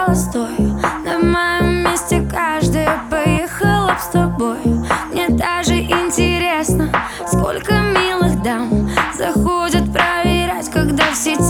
холостой. На моем месте каждая поехала б с тобой. Мне даже интересно, сколько милых дам заходят проверять, когда в сети